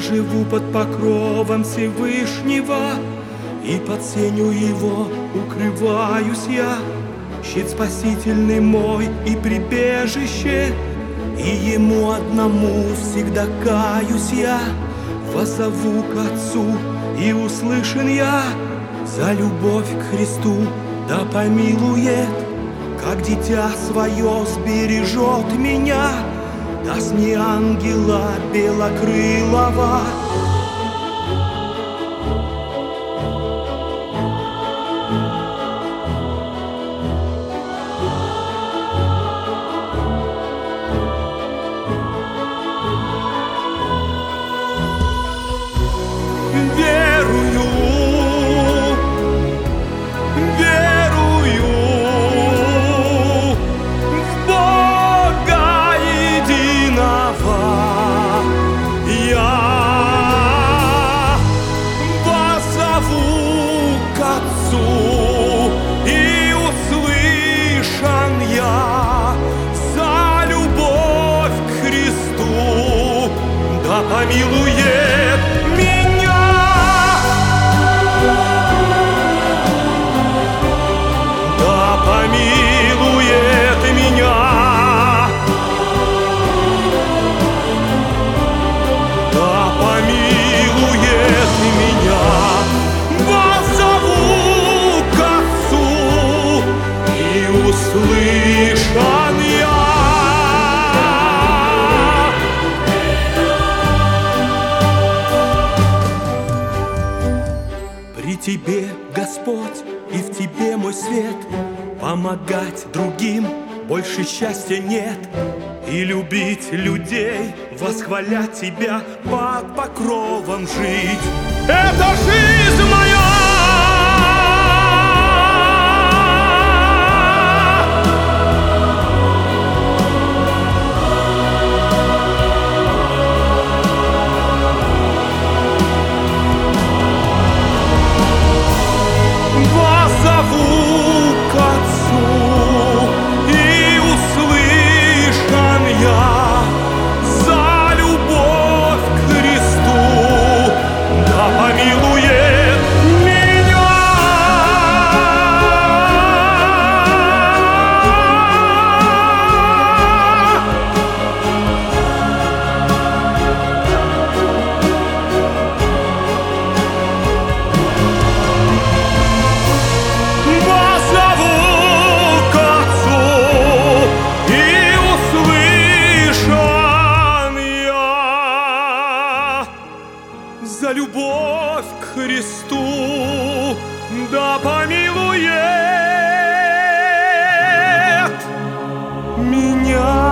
живу под покровом Всевышнего, и под сенью Его укрываюсь я. Щит спасительный мой и прибежище, и Ему одному всегда каюсь я. Воззову к Отцу, и услышан я. За любовь к Христу да помилует, как дитя свое сбережет меня, даст мне ангела белокрылого. Помилует меня. Да помилует меня. Да помилует меня. Воззову к Отцу, и услышан я. При Тебе, Господь, и в Тебе мой свет. Помогать другим больше счастья нет. И любить людей, восхвалять Тебя, под покровом жить. Это жизнь моя. Воззову к Отцу, и услышан я. За любовь к Христу да помилует меня. За любовь к Христу да помилует меня.